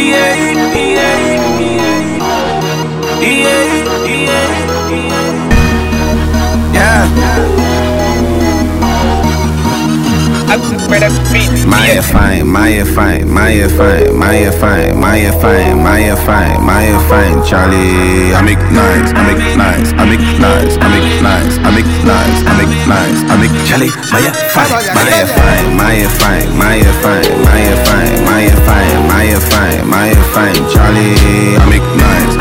Maya fine, Charlie. I make nice, Charlie. Maya fine, Charlie. I make nice,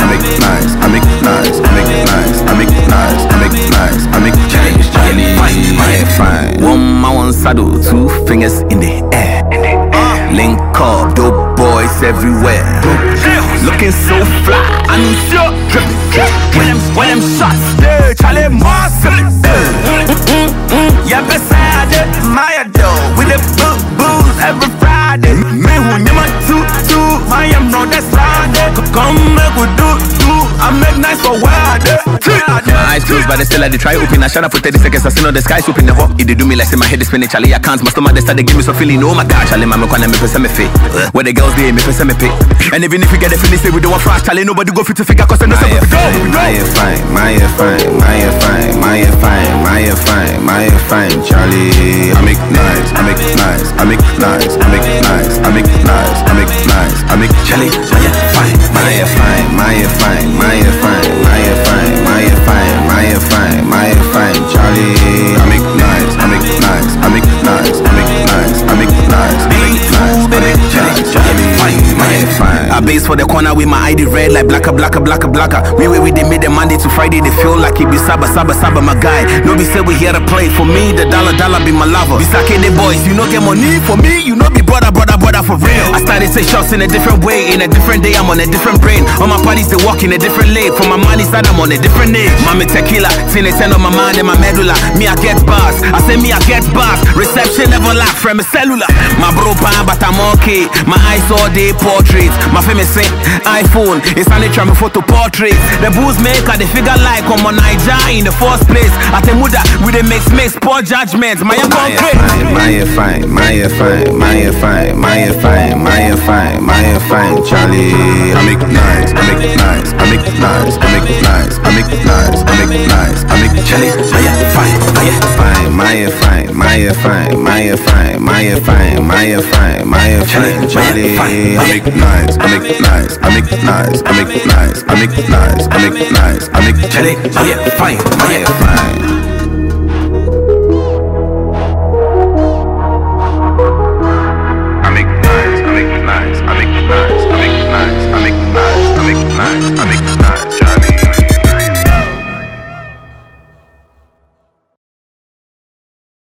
Charlie. Maya fine. One saddle, two fingers in the air. Link up, dope boys everywhere. Looking so fly, I'm sure. When them shots, Charlie Marcel. Yeah, beside it, Maya dough. With the booze every Friday. Me who never two, I am not that side. Come make we do. I make nice for wild. My eyes closed, but they still like they try open. I shut up for 30 seconds. I see no the sky's open the hop. It they do me like say my head is spinning. Charlie, I can't. My stomach they start they give me some feeling. Oh my God, Charlie, my can make me fit. Where the girls they make me pay. And even if we get the finish, say we don't want flash. Charlie, nobody go fit to figure 'cause they know something. Maya fine, Charlie. I make nice, Charlie. Maya fine, Charlie. I make nice, I base for the corner with my ID red like blacker. We they made the Monday to Friday. They feel like it be Saba, my guy. No be say we here to play. For me, the dollar be my lover. Be sake the boys, you know get money. For me, you know be brother for real. I started say shots in a different way. In a different day, I'm on a different brain. All my parties, they walk in a different lane. For my money side, I'm on a different name. Mami tequila, seen it on my mind and my medulla. Me, I get bars. I say me, I get bars. Reception never lack from a cellular. My bro, but I'm okay. My eyes all day portraits. My famous say iPhone. It's only trying photo portraits. The booze maker, they figure like on my Niger in the first place. At the muda, with the mix, poor judgments. Maya fine, Charlie. I make nice, Charlie. Maya fine, Charlie. I make nice, Charlie. Maya fine.